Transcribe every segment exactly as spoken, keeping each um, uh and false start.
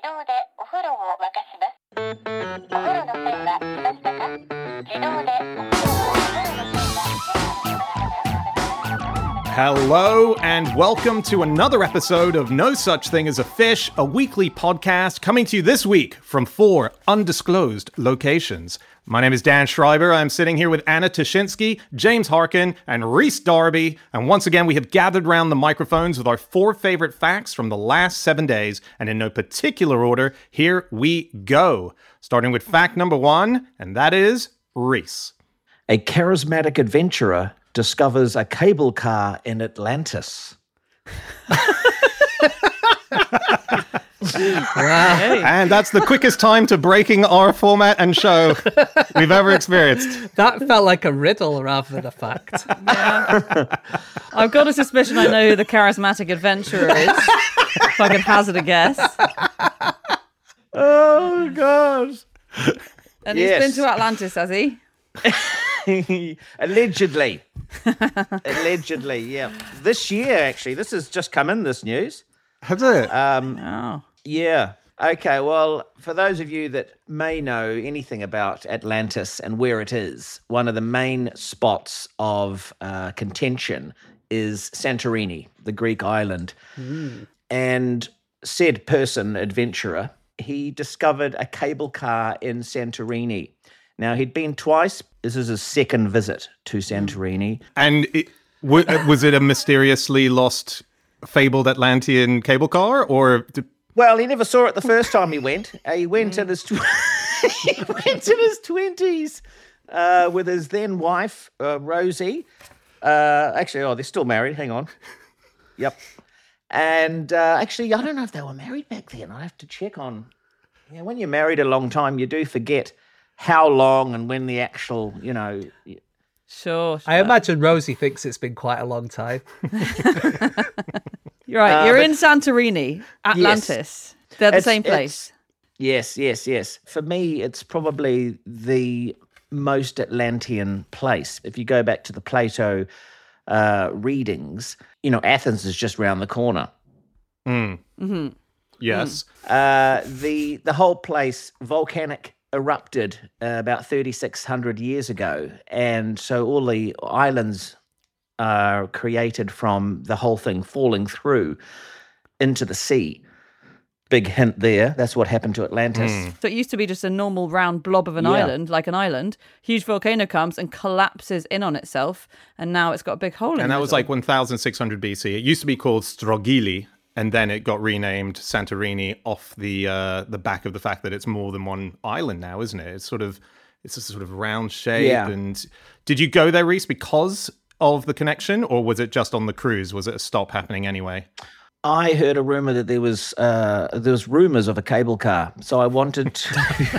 自動でお風呂を沸かします。お風呂の線は来ましたか？自動でお風呂をお風呂の線は Hello and welcome to another episode of No Such Thing as a Fish, a weekly podcast coming to you this week from four undisclosed locations. My name is Dan Schreiber. I'm sitting here with Anna Toshinsky, James Harkin, and Rhys Darby. And once again, we have gathered around the microphones with our four favorite facts from the last seven days. And in no particular order, here we go. Starting with fact number one, and that is Rhys. A charismatic adventurer discovers a cable car in Atlantis. Wow. And that's the quickest time to breaking our format and show we've ever experienced. That felt like a riddle rather than a fact. Yeah. I've got a suspicion I know who the charismatic adventurer is. If I could hazard a guess. Oh, gosh. And Yes. he's been to Atlantis, has he? Allegedly. Allegedly, yeah. This year, actually, this has just come in, this news. Has it? Um, Oh. Yeah. Okay, well, for those of you that may know anything about Atlantis and where it is, one of the main spots of uh, contention is Santorini, the Greek island. Mm. And said person, adventurer, he discovered a cable car in Santorini. Now, he'd been twice. This is his second visit to Santorini. And it, w- was it a mysteriously lost, fabled Atlantean cable car, or... Did- Well, he never saw it the first time he went. Uh, he went in his tw- he went in his twenties uh, with his then wife, uh, Rosie. Uh, actually, oh, they're still married. Hang on. Yep. And uh, actually, I don't know if they were married back then. I have to check on. Yeah, when you're married a long time, you do forget how long and when the actual, you know. Sure, sure. I imagine Rosie thinks it's been quite a long time. You're right. Uh, You're but- in Santorini, Atlantis. They're the It's- same it's- place. Yes, yes, yes. For me, it's probably the most Atlantean place. If you go back to the Plato uh, readings, you know, Athens is just round the corner. Mm. Mm-hmm. Yes. Uh, the the whole place volcanic erupted uh, about thirty-six hundred years ago, and so all the islands are created from the whole thing falling through into the sea. Big hint there. That's what happened to Atlantis. Mm. So it used to be just a normal round blob of an Yeah. island, like an island. Huge volcano comes and collapses in on itself, and now it's got a big hole in it. And that was like one thousand six hundred B C. It used to be called Strogili, and then it got renamed Santorini off the uh, the back of the fact that it's more than one island now, isn't it? It's sort of it's a sort of round shape. Yeah. And did you go there, Rhys, because of the connection, or was it just on the cruise? Was it a stop happening anyway? I heard a rumor that there was uh, there was rumors of a cable car, so I wanted to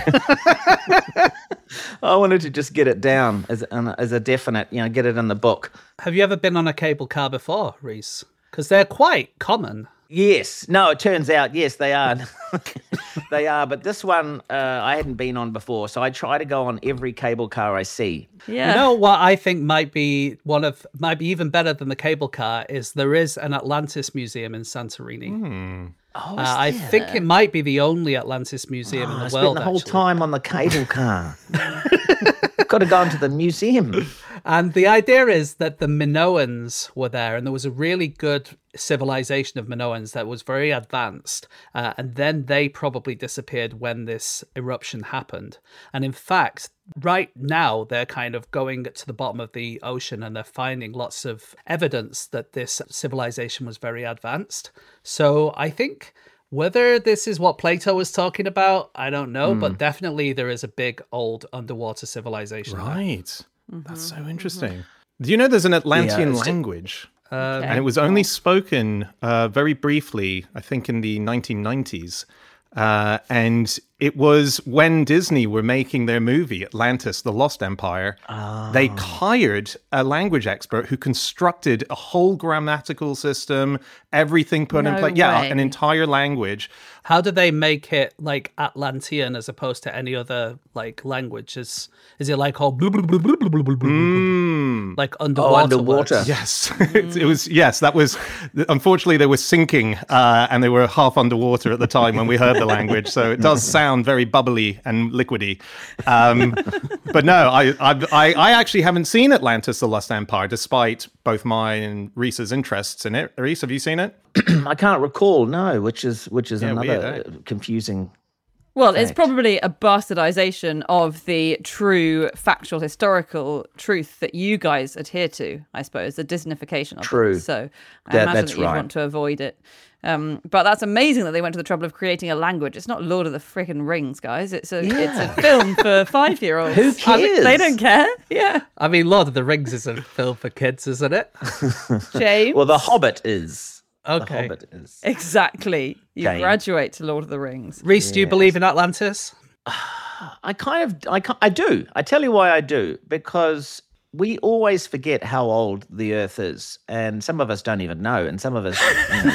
I wanted to just get it down as an, as a definite, you know, get it in the book. Have you ever been on a cable car before, Rhys? Because they're quite common. Yes, no, it turns out yes they are, they are. But this one uh, I hadn't been on before, so I try to go on every cable car I see. Yeah. You know what I think might be one of, might be even better than the cable car is there is an Atlantis museum in Santorini. Hmm. Oh, Uh, is I there? think it might be the only Atlantis museum Oh, in I the spent world, the whole actually. time on the cable car. Got to go into the museum. And the idea is that the Minoans were there, and there was a really good civilization of Minoans that was very advanced. Uh, and then they probably disappeared when this eruption happened. And in fact, right now, they're kind of going to the bottom of the ocean and they're finding lots of evidence that this civilization was very advanced. So I think whether this is what Plato was talking about, I don't know, but definitely there is a big old underwater civilization. there. Right. That's so interesting. Do you know there's an Atlantean it's- language? Um, Okay. And it was only spoken uh, very briefly, I think, in the nineteen nineties. Uh, and it was when Disney were making their movie, Atlantis, The Lost Empire, Oh. they hired a language expert who constructed a whole grammatical system, everything put in No place. Yeah, way. an entire language. How do they make it like Atlantean as opposed to any other like language? Is is it like all blah, blah, blah, blah, blah, blah, blah, blah, Mm. like underwater? Oh, underwater. words? Yes, it, it was. Yes, that was. Unfortunately, they were sinking, uh, and they were half underwater at the time when we heard the language. So it does sound very bubbly and liquidy. Um, but no, I, I, I, I actually haven't seen Atlantis: The Lost Empire, despite both mine and Reese's interests in it. Reese, have you seen it? I can't recall, no, which is which is Yeah, another weird, eh? confusing. Well, it's Fact. probably a bastardization of the true factual historical truth that you guys adhere to, I suppose, the Disneyfication of True. it. So I That- imagine that's that you right. want to avoid it. Um, but that's amazing that they went to the trouble of creating a language. It's not Lord of the frickin' Rings, guys. It's a it's a film for five year olds. Who cares? They don't care. Yeah, I mean, Lord of the Rings is a film for kids, isn't it? James. Well, The Hobbit is. Okay. The Hobbit is. Exactly. You James. graduate to Lord of the Rings. Reese, do you believe in Atlantis? I kind of, I, ki- I do. I tell you why I do. Because we always forget how old the Earth is, and some of us don't even know, and some of us,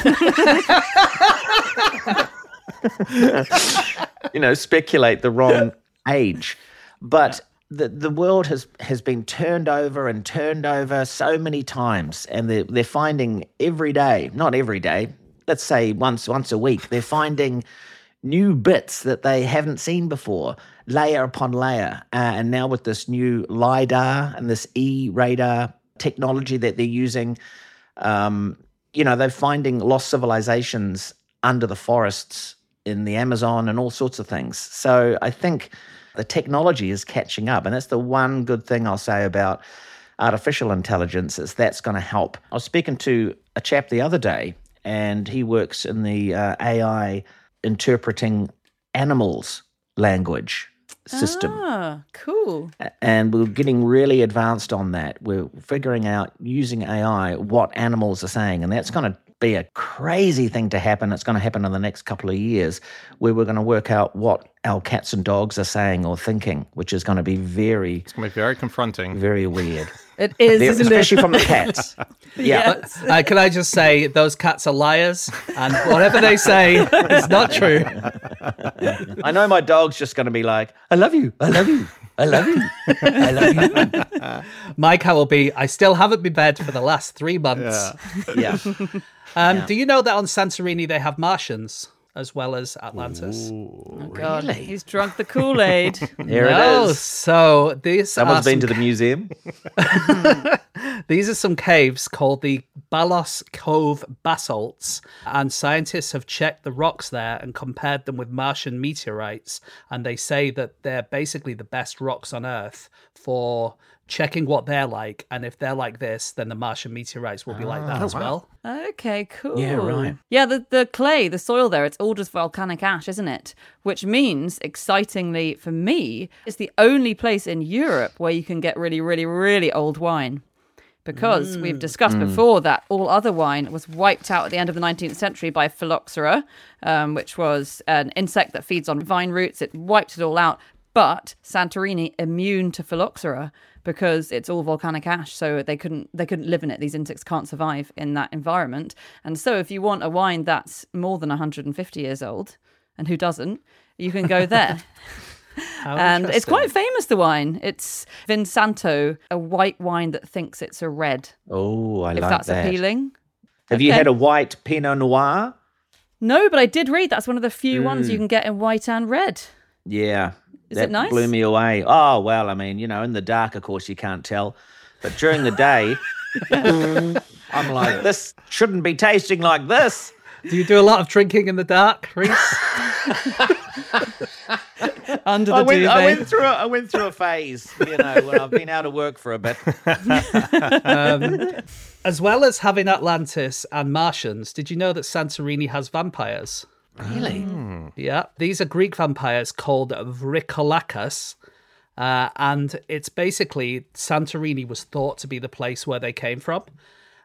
you know, you know, speculate the wrong age. But the the world has has been turned over and turned over so many times, and they're they're finding every day, not every day, let's say once once a week, they're finding new bits that they haven't seen before, layer upon layer. Uh, and now with this new LiDAR and this E-radar technology that they're using, um, you know, they're finding lost civilizations under the forests in the Amazon and all sorts of things. So I think the technology is catching up. And that's the one good thing I'll say about artificial intelligence is that's going to help. I was speaking to a chap the other day, and he works in the uh, A I interpreting animals' language system. Ah, cool. And we're getting really advanced on that. We're figuring out, using A I, what animals are saying. And that's going to be a crazy thing to happen. It's going to happen in the next couple of years, where we're going to work out what our cats and dogs are saying or thinking, which is going to be very, It's going to be very confronting. very weird. It is, Very- isn't especially it? from the cats. Yeah. Yes. Uh, can I just say those cats are liars, and whatever they say is not true. I know my dog's just going to be like, I love you, I love you, I love you, I love you. My cat will be, I still haven't been bed for the last three months. Yeah. Yeah. Um, Do you know that on Santorini they have Martians as well as Atlantis? Oh, God, Really? he's drunk the Kool-Aid. There no, it is. so these Someone's are been to some the museum. These are some caves called the Balos Cove basalts, and scientists have checked the rocks there and compared them with Martian meteorites, and they say that they're basically the best rocks on Earth for checking what they're like, and if they're like this, then the Martian meteorites will be like that as well. Okay, cool. Yeah, right. Yeah, the, the clay, the soil there, it's all just volcanic ash, isn't it? Which means, excitingly for me, it's the only place in Europe where you can get really, really, really old wine. Because we've discussed before that all other wine was wiped out at the end of the nineteenth century by phylloxera, um, which was an insect that feeds on vine roots. It wiped it all out. But Santorini immune to phylloxera because it's all volcanic ash, so they couldn't they couldn't live in it. These insects can't survive in that environment. And so if you want a wine that's more than one hundred fifty years old, and who doesn't, you can go there. How And it's interesting. quite famous, the wine. It's Vinsanto, a white wine that thinks it's a red, Oh, I if like that's that. appealing. Have you Okay. had a white Pinot Noir? No, but I did read that's one of the few ones you can get in white and red. Yeah. Is that it nice? blew me away. Oh, well, I mean, you know, in the dark, of course, you can't tell. But during the day, I'm like, this shouldn't be tasting like this. Do you do a lot of drinking in the dark, Reese? Under the I went, duvet. I went through a, I went through a phase, you know, when I've been out of work for a bit. Um, as well as having Atlantis and Martians, did you know that Santorini has vampires? Really? Yeah, these are Greek vampires called Vrikolakas. Uh, and it's basically Santorini was thought to be the place where they came from.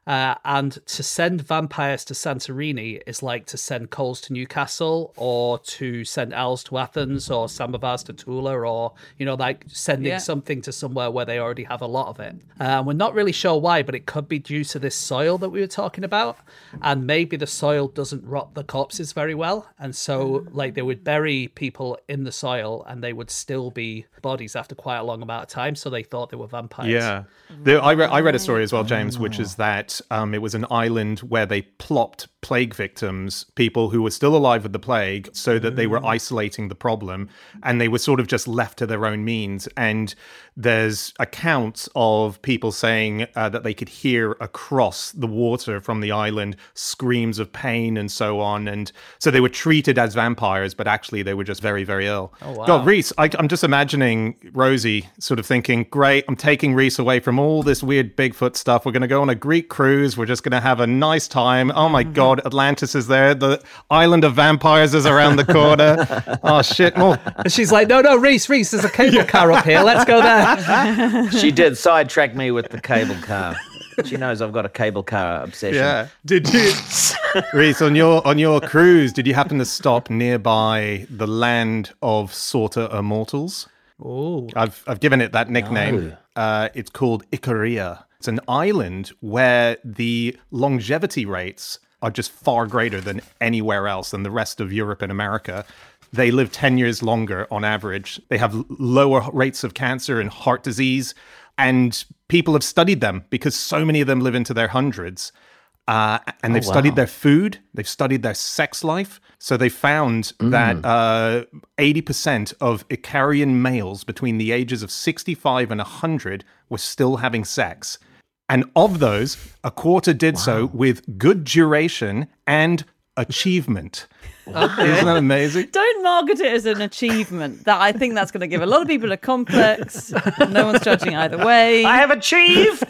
Uh, and to send vampires to Santorini is like to send coals to Newcastle, or to send elves to Athens, or samovars to Tula, or, you know, like sending Yeah. something to somewhere where they already have a lot of it. Uh, we're not really sure why, but it could be due to this soil that we were talking about. And maybe the soil doesn't rot the corpses very well. And so, like, they would bury people in the soil and they would still be bodies after quite a long amount of time. So they thought they were vampires. Yeah. There, I, re- I read a story as well, James, which is that um, it was an island where they plopped plague victims, people who were still alive with the plague, so that they were isolating the problem, and they were sort of just left to their own means. And there's accounts of people saying uh, that they could hear across the water from the island screams of pain and so on. And so they were treated as vampires, but actually they were just very, very ill. Oh, wow. God, Reese, I, I'm just imagining Rosie sort of thinking, great, I'm taking Reese away from all this weird Bigfoot stuff. We're going to go on a Greek cruise. We're just going to have a nice time. Oh my God, Atlantis is there. The island of vampires is around the corner. Oh shit, more. And she's like, no, no, Reese, Reese, there's a cable car up here. Let's go there. She did sidetrack me with the cable car. She knows I've got a cable car obsession. Yeah. Did you, Reese, on your on your cruise, did you happen to stop nearby the land of Sorta Immortals? Oh, I've I've given it that nickname. No. Uh, it's called Icaria. It's an island where the longevity rates are just far greater than anywhere else than the rest of Europe and America. They live ten years longer on average. They have l- lower rates of cancer and heart disease. And people have studied them because so many of them live into their hundreds. Uh, and they've wow. studied their food. They've studied their sex life. So they found that uh, eighty percent of Icarian males between the ages of sixty-five and one hundred were still having sex. And of those, a quarter did so with good duration and achievement. Isn't that amazing? Don't market it as an achievement. That I think that's going to give a lot of people a complex. No one's judging either way. I have achieved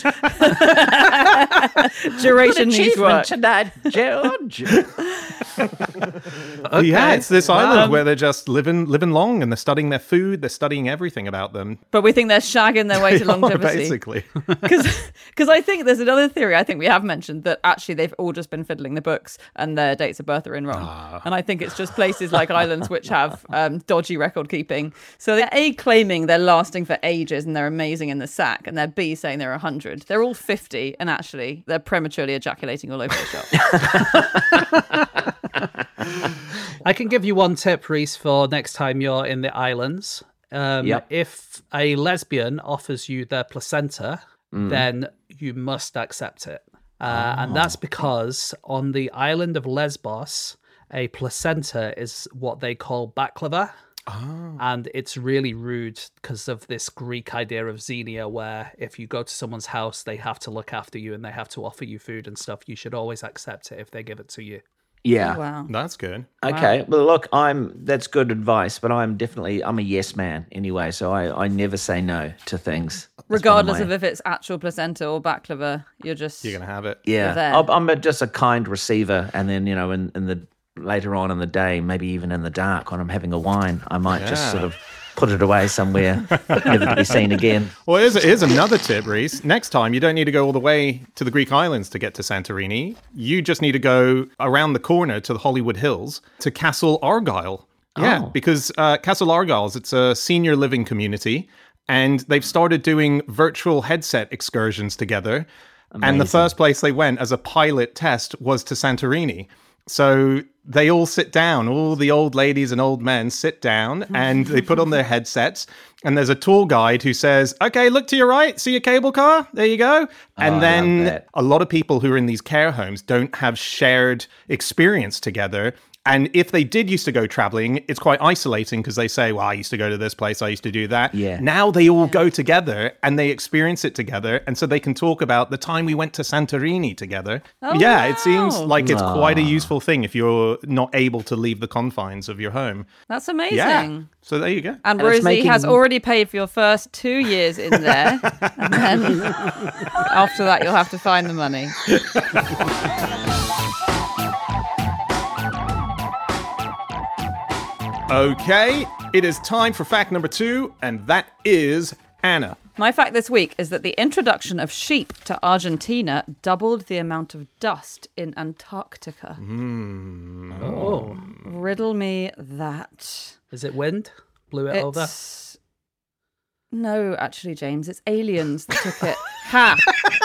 Duration needs achievement work. tonight, George. Yeah, it's this island Um, where they're just living living long, and they're studying their food, they're studying everything about them. But we think they're shagging their way to longevity. Basically. Because I think there's another theory I think we have mentioned that actually they've all just been fiddling the books and their dates of birth are in wrong. Ah. And I think it's just places like islands which have um, dodgy record keeping. So they're A, claiming they're lasting for ages and they're amazing in the sack, and they're B, saying they're one hundred. They're all fifty, and actually they're prematurely ejaculating all over the shop. I can give you one tip, Reese, for next time you're in the islands. Um, Yep. If a lesbian offers you their placenta, Mm. then you must accept it. Uh, And that's because on the island of Lesbos, a placenta is what they call baklava. And it's really rude because of this Greek idea of xenia, where if you go to someone's house, they have to look after you and they have to offer you food and stuff. You should always accept it if they give it to you. Yeah. Wow. That's good. Okay. Well, look, I'm. That's good advice, but I'm definitely. I'm a yes man anyway, so I, I never say no to things. That's one Regardless my- of if it's actual placenta or baklava, you're just... You're going to have it. Yeah, there. I'm, I'm a, just a kind receiver, and then you know, in, in the later on in the day, maybe even in the dark when I'm having a wine, I might Yeah. just sort of put it away somewhere, never to be seen again. Well, here's, here's another tip, Reese. Next time, you don't need to go all the way to the Greek islands to get to Santorini. You just need to go around the corner to the Hollywood Hills to Castle Argyle. Yeah, Oh. because uh, Castle Argyle's, it's a senior living community, and they've started doing virtual headset excursions together. And the Amazing. first place they went as a pilot test was to Santorini. So they all sit down, all the old ladies and old men sit down and they put on their headsets, and there's a tour guide who says, okay, look to your right, see a cable car? There you go. And I then love that. a lot of people who are in these care homes don't have shared experience together. And if they did used to go traveling, it's quite isolating because they say, well, I used to go to this place, I used to do that. Yeah. Now they all go together and they experience it together. And so they can talk about the time we went to Santorini together. Oh, yeah, it seems wow. like it's quite a useful thing if you're not able to leave the confines of your home. That's amazing. Yeah. So there you go. And, And it's Rosie making- has already paid for your first two years in there. And then after that, you'll have to find the money. Okay, it is time for fact number two, and that is Anna. My fact this week is that the introduction of sheep to Argentina doubled the amount of dust in Antarctica. Mm. Oh. Riddle me that. Is it wind? Blew it over? It's... No, actually, James, it's aliens that took it. Ha!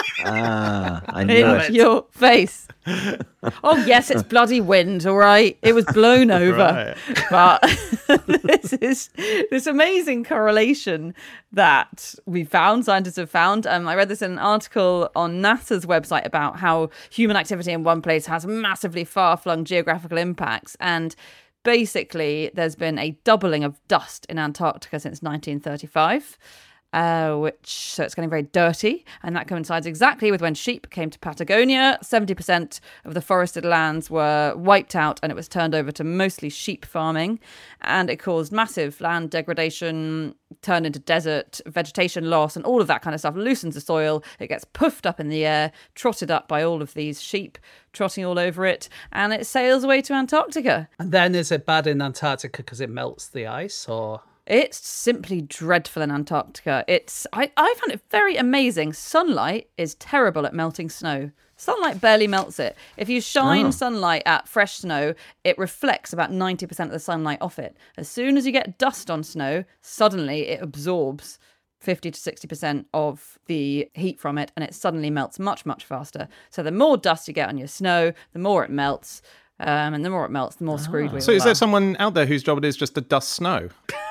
Ah, I knew In it. your face. Oh, yes, it's bloody wind, all right? It was blown over. Right. But this is this amazing correlation that we found, scientists have found. Um, I read this in an article on NASA's website about how human activity in one place has massively far-flung geographical impacts. And basically, there's been a doubling of dust in Antarctica since nineteen thirty-five. Uh, which so it's getting very dirty, and that coincides exactly with when sheep came to Patagonia. seventy percent of the forested lands were wiped out, and it was turned over to mostly sheep farming, and it caused massive land degradation, turned into desert, vegetation loss, and all of that kind of stuff. Loosens the soil, it gets puffed up in the air, trotted up by all of these sheep trotting all over it, and it sails away to Antarctica. And then is it bad in Antarctica because it melts the ice, or? It's simply dreadful in Antarctica. It's I, I found it very amazing. Sunlight is terrible at melting snow. Sunlight barely melts it. If you shine Oh. sunlight at fresh snow, it reflects about ninety percent of the sunlight off it. As soon as you get dust on snow, suddenly it absorbs fifty to sixty percent of the heat from it, and it suddenly melts much, much faster. So the more dust you get on your snow, the more it melts. Um, and the more it melts, the more screwed we all So is there are. someone out there whose job it is just to dust snow?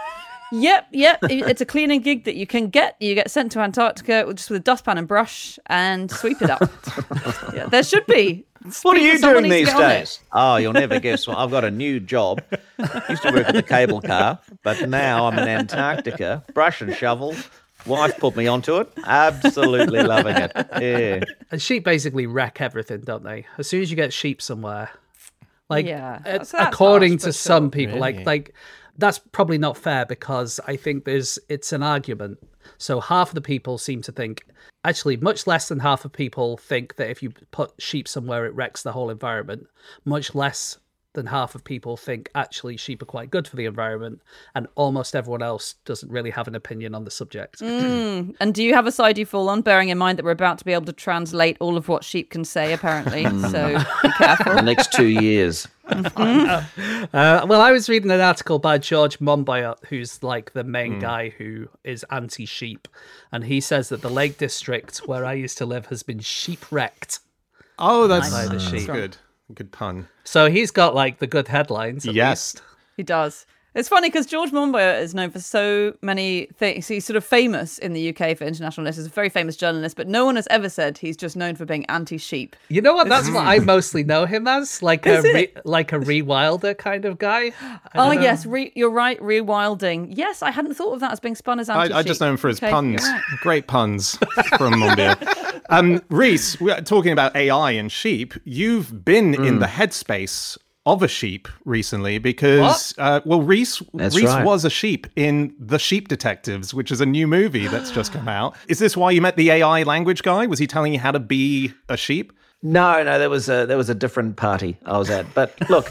Yep, yep. It's a cleaning gig that you can get. You get sent to Antarctica just with a dustpan and brush and sweep it up. Yeah, there should be. What are you Someone doing needs to these get on it. days? Oh, you'll never guess what. I've got a new job. Used to work at the cable car, but now I'm in Antarctica. Brush and shovel. Wife put me onto it. Absolutely loving it. Yeah. And sheep basically wreck everything, don't they? As soon as you get sheep somewhere, like Yeah, uh, that's- that's according harsh, to but some sure. people, Really? like like that's probably not fair because I think there's it's an argument. So half of the people seem to think, actually, much less than half of people think that if you put sheep somewhere, it wrecks the whole environment. Much less than half of people think actually sheep are quite good for the environment, and almost everyone else doesn't really have an opinion on the subject. Mm. And do you have a side you fall on, bearing in mind that we're about to be able to translate all of what sheep can say, apparently? So be careful. The next two years. Uh, well, I was reading an article by George Monbiot, who's like the main guy who is anti-sheep, and he says that the Lake District, where I used to live, has been sheep-wrecked. Oh, that's, By the that's sheep. good. Good pun. So he's got like the good headlines. At Yes. least. He does. It's funny because George Monbiot is known for so many things. He's sort of famous in the U K for international lists. He's a very famous journalist, but no one has ever said he's just known for being anti-sheep. You know what? That's what I mostly know him as, like a Is it? re- like a rewilder kind of guy. I Oh, don't know. yes, re- you're right, rewilding. Yes, I hadn't thought of that as being spun as anti-sheep. I, I just know him for his Okay, puns. you're right. Great puns from Monbiot. Um, Reese, we're talking about A I and sheep. You've been in the headspace of a sheep recently because, uh, well, Reese That's Reese right. was a sheep in The Sheep Detectives, which is a new movie that's just come out. Is this why you met the A I language guy? Was he telling you how to be a sheep? No, no, there was a there was a different party I was at. But look,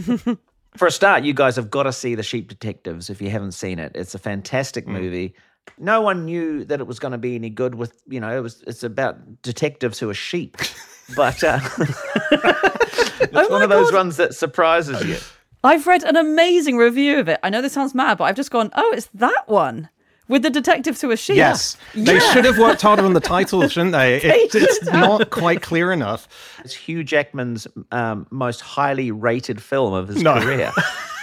for a start, you guys have got to see The Sheep Detectives if you haven't seen it. It's a fantastic movie. No one knew that it was going to be any good with, you know, it was it's about detectives who are sheep. But uh, it's Oh one my of those God. ones that surprises you. I've read an amazing review of it. I know this sounds mad, but I've just gone, oh, it's that one with the detectives who are sheep. Yes. They Yeah. should have worked harder on the title, shouldn't they? It, They it's should have. not quite clear enough. It's Hugh Jackman's um, most highly rated film of his No. career.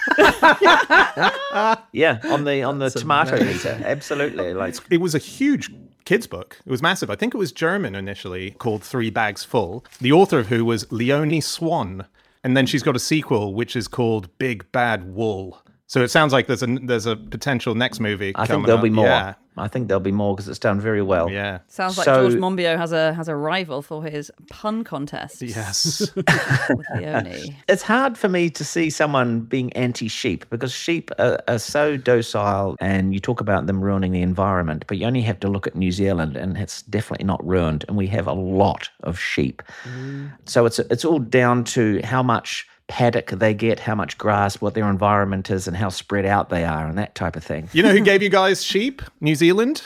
Yeah, on the on the tomato meter, absolutely. Like It was a huge kids book. It was massive. I think it was German initially, called Three Bags Full. The author of who was Leonie Swan. And then she's got a sequel, which is called Big Bad Wool. So it sounds like there's a there's a potential next movie I coming think there'll up. be more. Yeah. I think there'll be more because it's done very well. Yeah. Sounds like So- George Monbiot has a has a rival for his pun contest. Yes. With Leonie. It's hard for me to see someone being anti-sheep because sheep are, are so docile, and you talk about them ruining the environment, but you only have to look at New Zealand, and it's definitely not ruined, and we have a lot of sheep. So it's it's all down to how much paddock they get, how much grass, what their environment is, and how spread out they are, and that type of thing. You know who gave you guys sheep? New Zealand?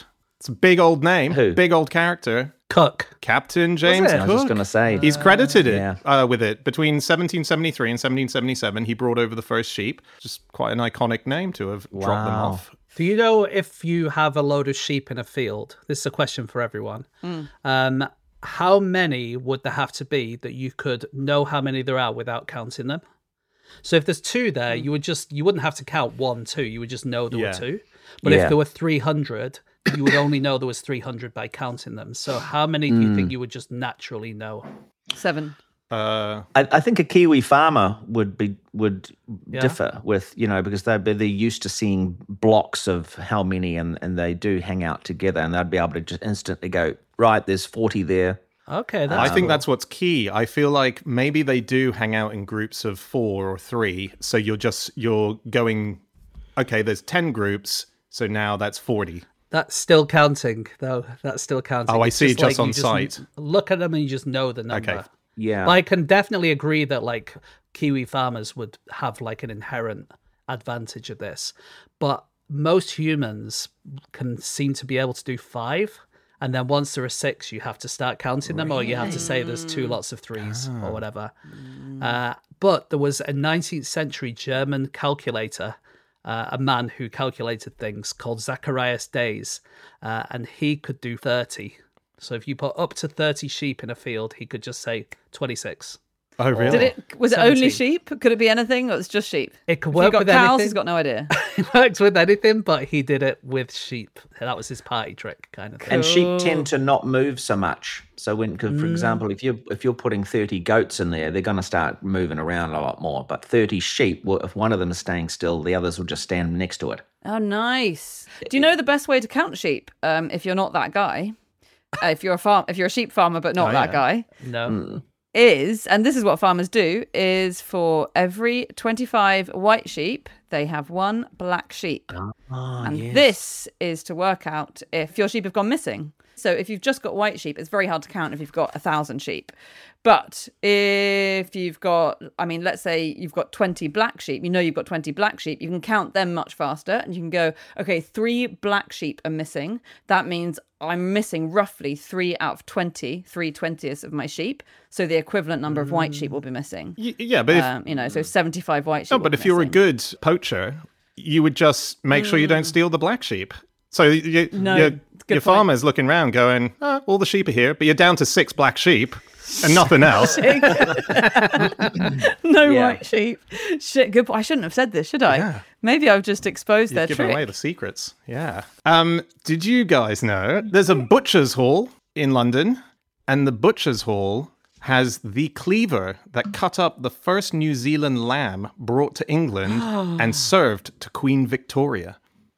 It's a big old name, Who? big old character. Cook. Captain James it? I Cook. was just going to say. He's credited it Yeah. uh, with it. Between seventeen seventy-three and seventeen seventy-seven, he brought over the first sheep. Just quite an iconic name to have dropped them Wow. off. Do you know if you have a load of sheep in a field? This is a question for everyone. Um, how many would there have to be that you could know how many there are without counting them? So if there's two there, you would just you wouldn't have to count one, two. You would just know there Yeah. were two. But Yeah. if there were three hundred, you would only know there was three hundred by counting them. So how many do you think you would just naturally know? Seven. Uh, I, I think a Kiwi farmer would be would Yeah. differ with, you know, because they'd be they're used to seeing blocks of how many, and, and they do hang out together, and they'd be able to just instantly go, right, there's forty there. Okay, I that's think cool. that's what's key. I feel like maybe they do hang out in groups of four or three. So you're just, you're going, okay, there's ten groups. So now that's forty. That's still counting, though. That's still counting. Oh, I It's see, just you on site. Look at them and you just know the number. Okay. Yeah. But I can definitely agree that like Kiwi farmers would have like an inherent advantage of this. But most humans can seem to be able to do five. And then once there are six, you have to start counting them, or you have to say there's two lots of threes or whatever. Uh, but there was a nineteenth century German calculator, uh, a man who calculated things called Zacharias Days, uh, and he could do thirty. So if you put up to thirty sheep in a field, he could just say twenty-six. Oh, really? Did it? Was it only seventeen. sheep? Could it be anything? Or it's just sheep? It could If work you got with cows, anything. he's got no idea. It worked with anything, but he did it with sheep. That was his party trick, kind of thing. And sheep tend to not move so much. So when, 'cause for example, if you if you're putting thirty goats in there, they're going to start moving around a lot more. But thirty sheep, well, if one of them is staying still, the others will just stand next to it. Oh, nice. Do you know the best way to count sheep? Um, if you're not that guy, uh, if you're a farm, if you're a sheep farmer but not Oh, that yeah. guy, No. is, and this is what farmers do, is for every twenty-five white sheep, they have one black sheep. Oh, and this is to work out if your sheep have gone missing. So if you've just got white sheep, it's very hard to count if you've got a thousand sheep. But if you've got, I mean, let's say you've got twenty black sheep, you know you've got twenty black sheep, you can count them much faster and you can go, okay, three black sheep are missing. That means I'm missing roughly three out of twenty, three twentieths of my sheep. So the equivalent number of white sheep will be missing. Y- yeah, but if, Um, you know, so seventy-five white sheep. no, will but be if you're a missing. good poacher, you would just make sure you don't steal the black sheep. So you, No, your, good your point. farmer's looking around going, oh, all the sheep are here, but you're down to six black sheep and nothing else. No Yeah. white sheep. Shit, good. I shouldn't have said this, should I? Yeah. Maybe I've just exposed their You've given trick. away the secrets. Yeah. Um, did you guys know there's a butcher's hall in London, and the butcher's hall has the cleaver that cut up the first New Zealand lamb brought to England and served to Queen Victoria.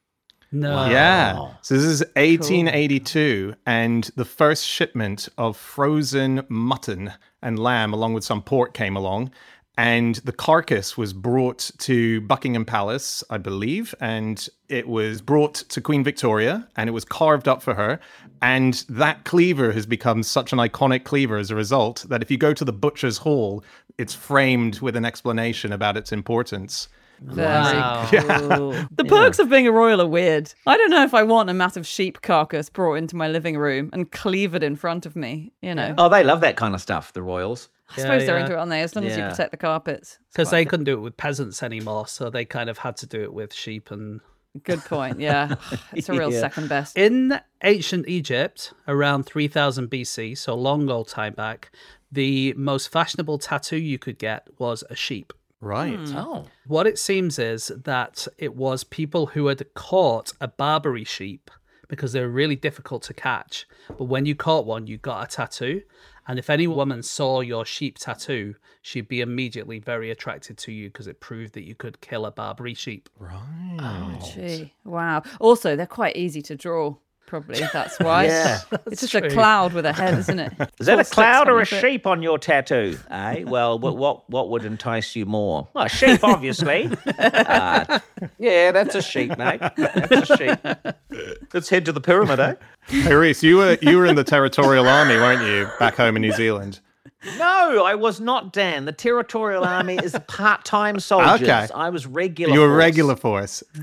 No. Yeah. So this is eighteen eighty-two, and the first shipment of frozen mutton and lamb, along with some pork, came along. And the carcass was brought to Buckingham Palace, I believe, and it was brought to Queen Victoria, and it was carved up for her. And that cleaver has become such an iconic cleaver as a result that if you go to the Butcher's Hall, it's framed with an explanation about its importance. Very Wow. cool. The perks of being a royal are weird. I don't know if I want a massive sheep carcass brought into my living room and cleavered in front of me, you know. Oh, they love that kind of stuff, the royals. I suppose Yeah, they're yeah. into it, aren't they? As long as you Yeah. protect the carpets. It's Because quite they couldn't do it with peasants anymore, so they kind of had to do it with sheep. And a good point, yeah. It's a real Yeah. second best. in ancient Egypt, around three thousand B C, so a long old time back, the most fashionable tattoo you could get was a sheep. Right. Oh. What it seems is that it was people who had caught a Barbary sheep because they were really difficult to catch. But when you caught one, you got a tattoo. And if any woman saw your sheep tattoo, she'd be immediately very attracted to you because it proved that you could kill a Barbary sheep. Right. Gee, wow. Also, they're quite easy to draw. Probably that's why. Yeah. It's just true. a cloud with a head, isn't it? Is that Four a cloud sticks or a coming through. sheep on your tattoo? Eh? Well, what what, what would entice you more? Well, a sheep, obviously. Uh, yeah, that's a sheep, mate. That's a sheep. Let's head to the pyramid, eh? Hey, Reese, you were you were in the Territorial Army, weren't you, back home in New Zealand? No, I was not, Dan. The Territorial Army is part-time soldiers. Okay. I was regular. You were force. regular force.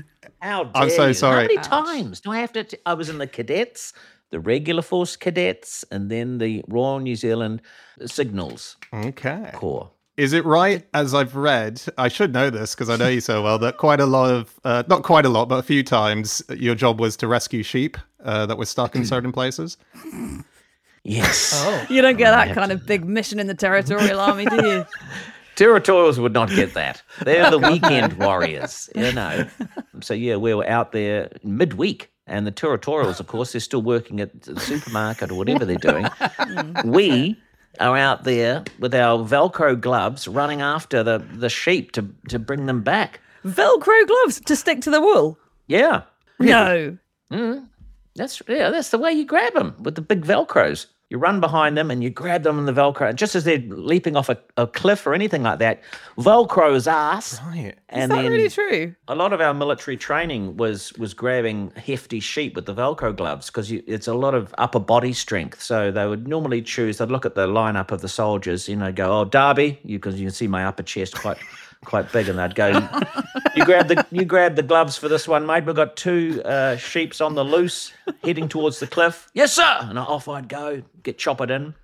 How dare I'm so you? sorry. How many Ouch. times do I have to? T- I was in the cadets, the regular force cadets, and then the Royal New Zealand Signals Okay. Corps. Is it right, as I've read, I should know this because I know you so well, that quite a lot of, uh, not quite a lot, but a few times, your job was to rescue sheep uh, that were stuck in certain places? Yes. Oh. You don't get that kind of big mission in the Territorial Army, do you? Territorials would not get that. They're the weekend warriors, you know. So, yeah, we were out there midweek. And the Territorials, of course, they're still working at the supermarket or whatever they're doing. We are out there with our Velcro gloves running after the, the sheep to, to bring them back. Velcro gloves to stick to the wool. Yeah. No. That's yeah, that's the way you grab them, with the big Velcros. You run behind them and you grab them in the Velcro. Just as they're leaping off a, a cliff or anything like that, Velcro's ass. Right. And Is that then really true? a lot of our military training was was grabbing hefty sheep with the Velcro gloves because it's a lot of upper body strength. So they would normally choose, they'd look at the lineup of the soldiers, you know, go, oh, Derby, you because you can see my upper chest quite quite big, and they'd go, you grab the you grab the gloves for this one, mate. We've got two uh, sheeps on the loose heading towards the cliff. Yes, sir. And off I'd go, get choppered in.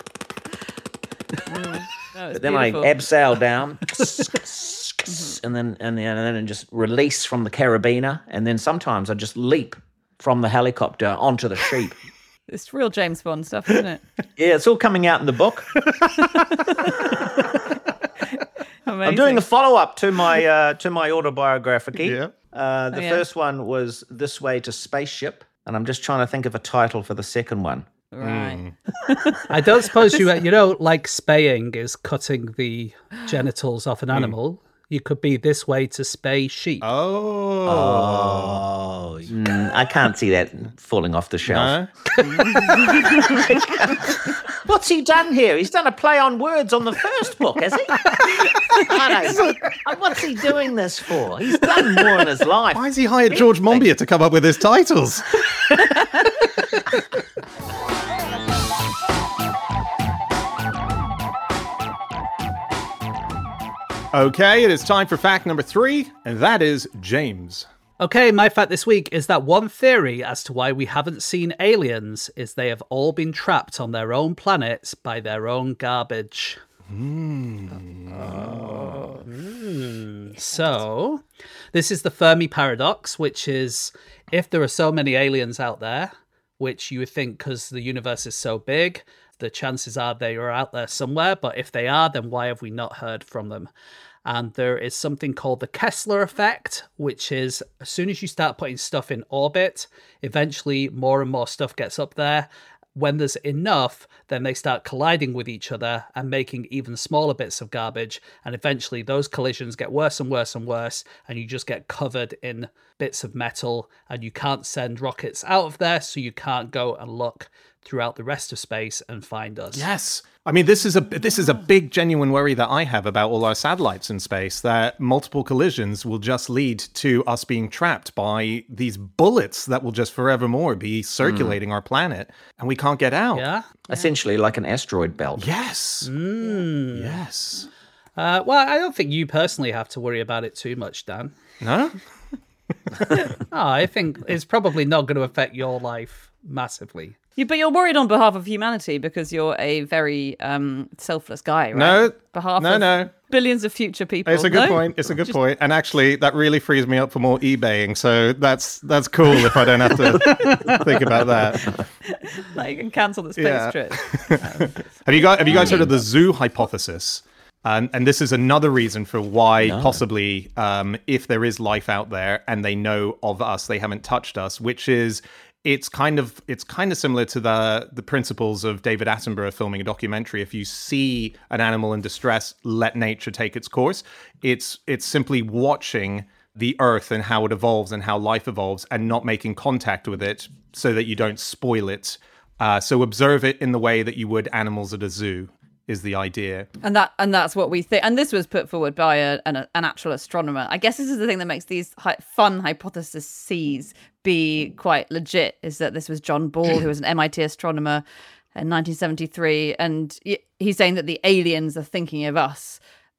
No, it's But then beautiful. I abseil down, and then and then and then just release from the carabiner, and then sometimes I just leap from the helicopter onto the sheep. It's real James Bond stuff, isn't it? Yeah, it's all coming out in the book. Amazing. I'm doing a follow up to my uh, to my autobiography. Yeah. Uh, the Oh, yeah. first one was This Way to Spaceship, and I'm just trying to think of a title for the second one. Right. I don't suppose you, you know, like spaying is cutting the genitals off an animal. You could be this way to spay sheep. Oh. Oh, mm, I can't see that falling off the shelf. No? What's he done here? He's done a play on words on the first book, has he? I don't, what's he doing this for? He's done more in his life. Why has he hired George Monbiot to come up with his titles? Okay, it is time for fact number three, and that is James. Okay, my fact this week is that one theory as to why we haven't seen aliens is they have all been trapped on their own planets by their own garbage. Oh. Mm. So, this is the Fermi paradox, which is if there are so many aliens out there, which you would think because the universe is so big, the chances are they are out there somewhere, but if they are, then why have we not heard from them? And there is something called the Kessler effect, which is as soon as you start putting stuff in orbit, eventually more and more stuff gets up there. When there's enough, then they start colliding with each other and making even smaller bits of garbage. And eventually those collisions get worse and worse and worse. And you just get covered in bits of metal and you can't send rockets out of there. So you can't go and look throughout the rest of space and find us. Yes. I mean, this is a this is a big genuine worry that I have about all our satellites in space, that multiple collisions will just lead to us being trapped by these bullets that will just forevermore be circulating our planet, and we can't get out. Yeah. Essentially like an asteroid belt. Yes. Mm. Yes. Uh, well, I don't think you personally have to worry about it too much, Dan. No? Oh, I think it's probably not going to affect your life massively. You, but you're worried on behalf of humanity because you're a very um, selfless guy, right? No. behalf No, of no. billions of future people. It's a good No? point. It's a good point. And actually, that really frees me up for more eBaying. So that's that's cool if I don't have to think about that. Like, you can cancel the space Yeah. trip. Have you guys have you guys heard of the zoo hypothesis? Um, and this is another reason for why possibly um, if there is life out there and they know of us, they haven't touched us, which is it's kind of it's kind of similar to the the principles of David Attenborough filming a documentary. If you see an animal in distress, let nature take its course. It's it's simply watching the earth and how it evolves and how life evolves and not making contact with it so that you don't spoil it. Uh, so observe it in the way that you would animals at a zoo is the idea. And that and that's what we think. And this was put forward by a, an, an actual astronomer. I guess this is the thing that makes these hi- fun hypotheses be quite legit, is that this was John Ball, who was an M I T astronomer in nineteen seventy-three. And y- he's saying that the aliens are thinking of us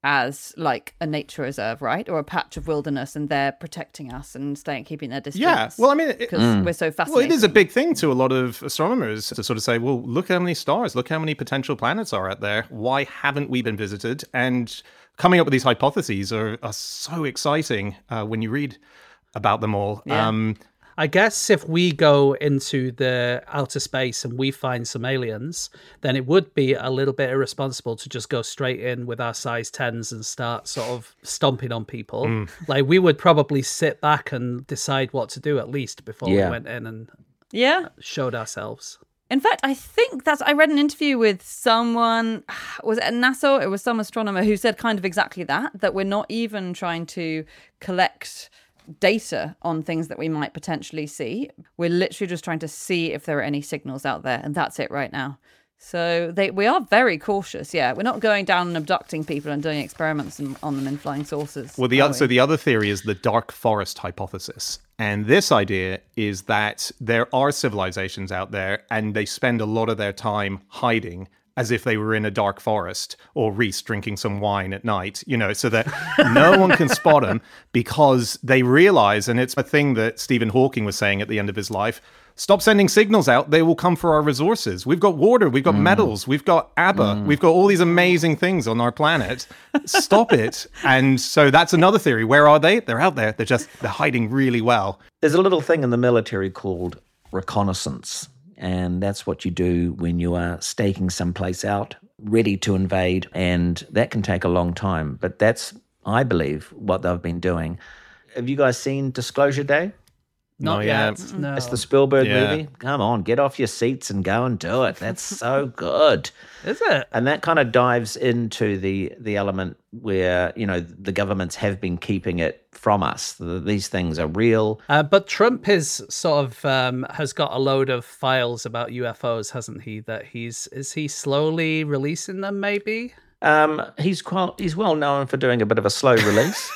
as like a nature reserve, right? Or a patch of wilderness, and they're protecting us and staying, keeping their distance. Yeah, well, I mean, it, because we're so fascinated. well, it is a big thing to a lot of astronomers to sort of say, well, look how many stars, look how many potential planets are out there. Why haven't we been visited? And coming up with these hypotheses are, are so exciting uh, when you read about them all. Yeah. Um, I guess if we go into the outer space and we find some aliens, then it would be a little bit irresponsible to just go straight in with our size tens and start sort of stomping on people. Mm. Like, we would probably sit back and decide what to do at least before Yeah. we went in and Yeah. showed ourselves. In fact, I think that's. I read an interview with someone. Was it at NASA? It was some astronomer who said kind of exactly that. That we're not even trying to collect data on things that we might potentially see. We're literally just trying to see if there are any signals out there, and that's it right now. So they we are very cautious. Yeah, we're not going down and abducting people and doing experiments in, on them in flying saucers. Well, the are other, so we? the other theory is the dark forest hypothesis. And this idea is that there are civilizations out there and they spend a lot of their time hiding as if they were in a dark forest, or Reese drinking some wine at night, you know, so that no one can spot them, because they realize, and it's a thing that Stephen Hawking was saying at the end of his life, stop sending signals out, they will come for our resources. We've got water, we've got mm. metals, we've got ABBA, mm. we've got all these amazing things on our planet. Stop it. And so that's another theory. Where are they? They're out there. They're just, they're hiding really well. There's a little thing in the military called reconnaissance. And that's what you do when you are staking someplace out, ready to invade. And that can take a long time. But that's, I believe, what they've been doing. Have you guys seen Disclosure Day? Not Oh, yet. yeah. No. It's the Spielberg Yeah. movie. Come on, get off your seats and go and do it. That's so good. Is it? And that kind of dives into the the element where, you know, the governments have been keeping it from us. These things are real. Uh, but Trump is sort of um, has got a load of files about U F Os, hasn't he? That he's is he slowly releasing them? Maybe. Um, he's quite, he's well known for doing a bit of a slow release.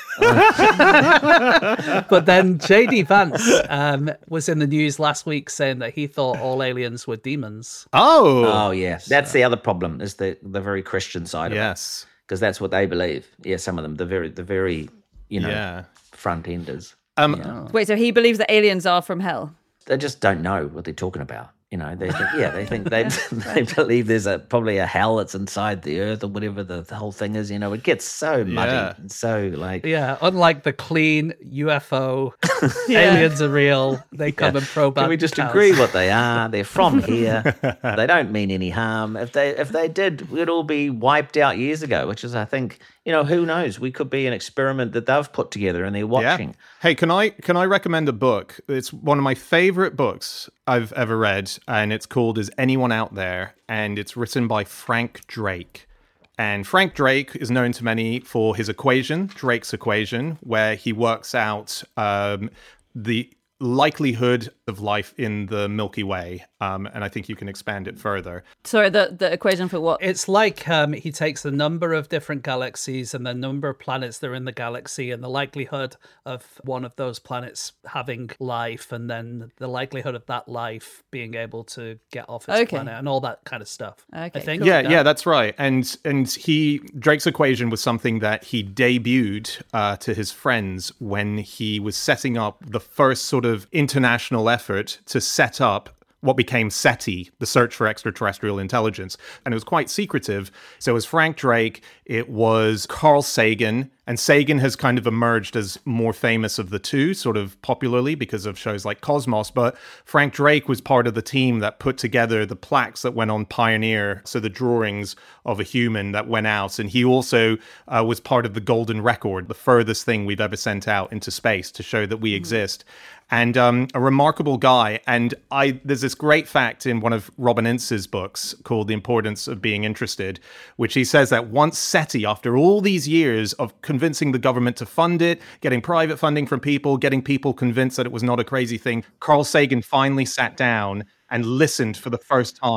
But then J D Vance um, was in the news last week saying that he thought all aliens were demons. Oh, Oh yeah, that's the other problem, is the the very Christian side of it, yes. because that's what they believe. Yeah, some of them, the very the very you know Yeah. front enders. Um, Yeah. Wait, so he believes that aliens are from hell? They just don't know what they're talking about. You know, they think, yeah, they think they they believe there's a probably a hell that's inside the earth or whatever the, the whole thing is. You know, it gets so muddy, Yeah. and so like Yeah, unlike the clean U F O, aliens are real. They come and probe. Can our we just cows. agree what they are? They're from here. They don't mean any harm. If they if they did, we'd all be wiped out years ago. Which is, I think, you know, who knows? We could be an experiment that they've put together and they're watching. Yeah. Hey, can I can I recommend a book? It's one of my favorite books I've ever read, and it's called Is Anyone Out There? And it's written by Frank Drake. And Frank Drake is known to many for his equation, Drake's equation, where he works out um, the likelihood of life in the Milky Way. Um, and I think you can expand it further. Sorry, the, the equation for what? It's like um, he takes the number of different galaxies and the number of planets that are in the galaxy and the likelihood of one of those planets having life, and then the likelihood of that life being able to get off its Okay. planet and all that kind of stuff. Okay, I think. cool. Yeah, yeah, that's right. And and he Drake's equation was something that he debuted uh, to his friends when he was setting up the first sort of international effort to set up what became SETI, the Search for Extraterrestrial Intelligence. And it was quite secretive. So it was Frank Drake, it was Carl Sagan, and Sagan has kind of emerged as more famous of the two, sort of popularly because of shows like Cosmos. But Frank Drake was part of the team that put together the plaques that went on Pioneer, so the drawings of a human that went out. And he also uh, was part of the Golden Record, the furthest thing we've ever sent out into space to show that we exist. And um, a remarkable guy. And I there's this great fact in one of Robin Ince's books called The Importance of Being Interested, which he says that once SETI, after all these years of convincing the government to fund it, getting private funding from people, getting people convinced that it was not a crazy thing, Carl Sagan finally sat down and listened for the first time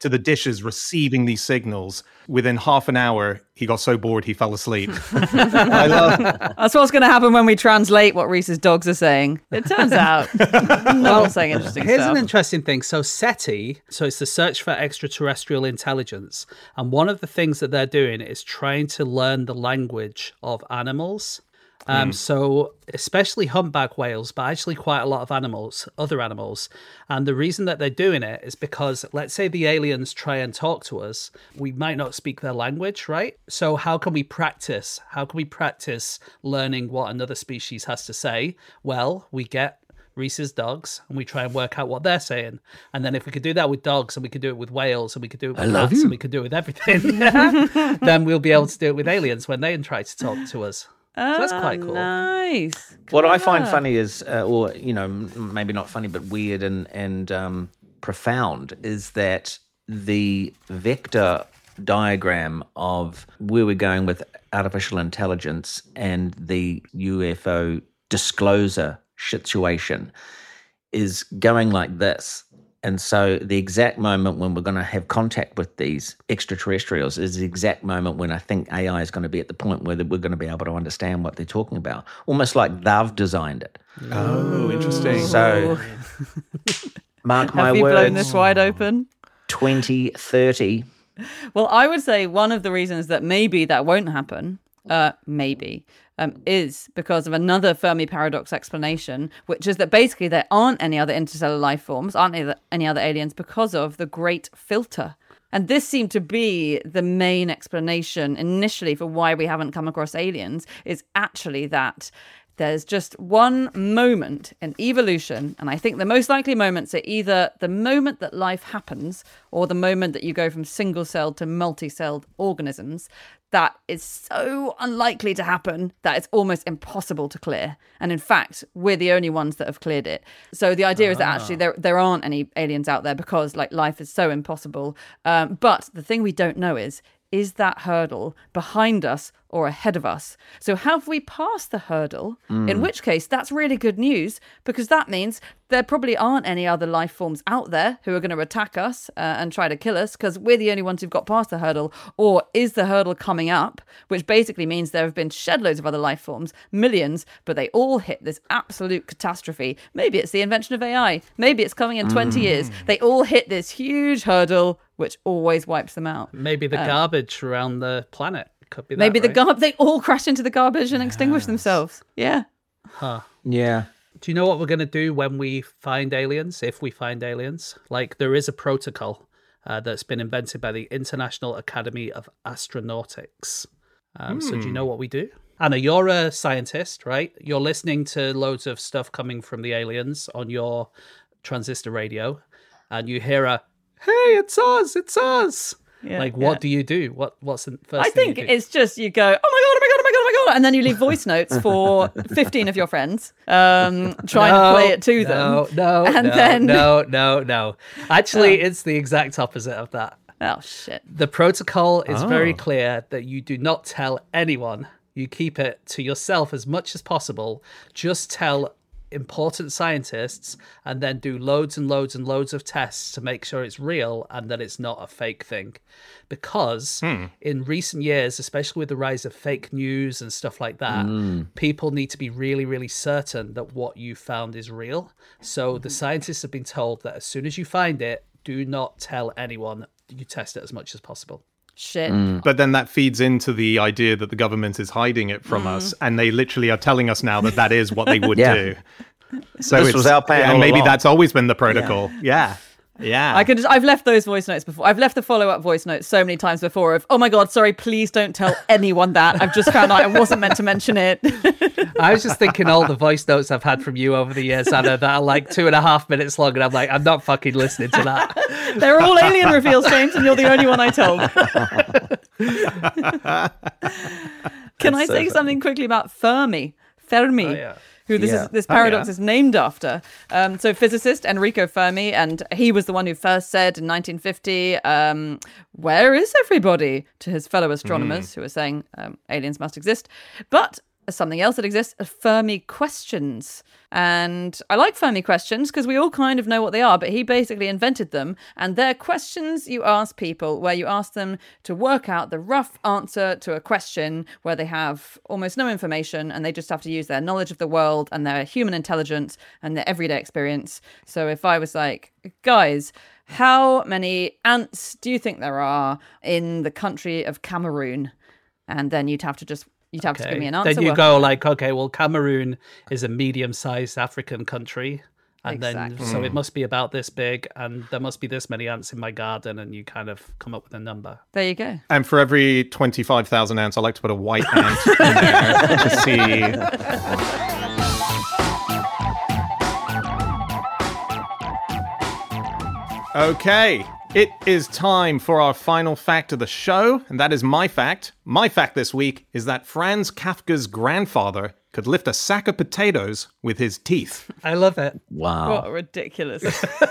to the dishes receiving these signals. Within half an hour, he got so bored he fell asleep. I love. That's what's going to happen when we translate what Reese's dogs are saying. It turns out, no one's saying interesting Here's stuff. an interesting thing. So SETI, so it's the Search for Extraterrestrial Intelligence. And one of the things that they're doing is trying to learn the language of animals. Um, mm. So especially humpback whales, but actually quite a lot of animals, other animals. And the reason that they're doing it is because, let's say the aliens try and talk to us, we might not speak their language, right? So how can we practice? How can we practice learning what another species has to say? Well, we get Reese's dogs and we try and work out what they're saying. And then if we could do that with dogs, and we could do it with whales, and we could do it with I cats, and we could do it with everything, then we'll be able to do it with aliens when they try to talk to us. So that's quite cool. Nice. What I find Clever. funny is, uh, or you know, m- maybe not funny, but weird and and um, profound, is that the vector diagram of where we're going with artificial intelligence and the U F O disclosure situation is going like this. And so the exact moment when we're going to have contact with these extraterrestrials is the exact moment when I think A I is going to be at the point where we're going to be able to understand what they're talking about. Almost like they've designed it. Oh, interesting. So mark my Have you blown words, this wide open? twenty thirty. Well, I would say one of the reasons that maybe that won't happen, uh, maybe, um, is because of another Fermi paradox explanation, which is that basically there aren't any other interstellar life forms, aren't any other, any other aliens, because of the Great Filter. And this seemed to be the main explanation initially for why we haven't come across aliens, is actually that there's just one moment in evolution, and I think the most likely moments are either the moment that life happens or the moment that you go from single-celled to multi-celled organisms, that is so unlikely to happen that it's almost impossible to clear. And in fact, we're the only ones that have cleared it. So the idea ah. is that actually there there aren't any aliens out there because like life is so impossible. Um, but the thing we don't know is, is that hurdle behind us or ahead of us? So have we passed the hurdle? Mm. In which case, that's really good news, because that means there probably aren't any other life forms out there who are going to attack us uh, and try to kill us, because we're the only ones who've got past the hurdle. Or is the hurdle coming up, which basically means there have been shed loads of other life forms, millions, but they all hit this absolute catastrophe. Maybe it's the invention of A I. Maybe it's coming in twenty mm. years. They all hit this huge hurdle, which always wipes them out. Maybe the um, garbage around the planet could be that, Maybe the right? garbage, they all crash into the garbage and yes. extinguish themselves. Yeah. Huh. Yeah. Do you know what we're going to do when we find aliens, if we find aliens? Like, there is a protocol uh, that's been invented by the International Academy of Astronautics. Um, hmm. So do you know what we do? Anna, you're a scientist, right? You're listening to loads of stuff coming from the aliens on your transistor radio, and you hear a, hey, it's us, it's us. Yeah, like, what yeah. do you do? What What's the first I thing think you do? it's just you go, oh my God, oh my God, oh my God, oh my God. And then you leave voice notes for fifteen of your friends, um, trying no, to play it to them. No, no, and no, then... no, no, no. Actually, oh. it's the exact opposite of that. Oh, shit. The protocol is oh. very clear that you do not tell anyone. You keep it to yourself as much as possible. Just tell important scientists and then do loads and loads and loads of tests to make sure it's real and that it's not a fake thing. Because hmm. in recent years, especially with the rise of fake news and stuff like that, mm. people need to be really, really certain that what you found is real. So the scientists have been told that as soon as you find it, do not tell anyone. You test it as much as possible. Shit. Mm. But then that feeds into the idea that the government is hiding it from mm. us, and they literally are telling us now that that is what they would yeah. do. So this was our plan, and all maybe along. That's always been the protocol. Yeah, yeah. yeah. I could. Just, I've left those voice notes before. I've left the follow-up voice notes so many times before. Of, oh my God, sorry, please don't tell anyone that. I've just found out I wasn't meant to mention it. I was just thinking all the voice notes I've had from you over the years, Anna, that are like two and a half minutes long, and I'm like, I'm not fucking listening to that. They're all alien reveals, James, and you're the only one I told. Can That's I so say funny. something quickly about Fermi? Fermi. Oh, yeah. Who this yeah. is this paradox oh, yeah. is named after. Um, so physicist Enrico Fermi, and he was the one who first said in nineteen fifty, um, where is everybody? To his fellow astronomers mm. who were saying um, aliens must exist. But something else that exists, are Fermi questions. And I like Fermi questions because we all kind of know what they are, but he basically invented them. And they're questions you ask people where you ask them to work out the rough answer to a question where they have almost no information and they just have to use their knowledge of the world and their human intelligence and their everyday experience. So if I was like, guys, how many ants do you think there are in the country of Cameroon? And then you'd have to just You'd have okay. to give me an answer. Then you work go on like, okay, well, Cameroon is a medium-sized African country. And Exactly. then, so it must be about this big, and there must be this many ants in my garden, and you kind of come up with a number. There you go. And for every twenty-five thousand ants, I like to put a white ant in there to see. Okay, it is time for our final fact of the show, and that is my fact. My fact this week is that Franz Kafka's grandfather could lift a sack of potatoes with his teeth. I love it. Wow. What ridiculous.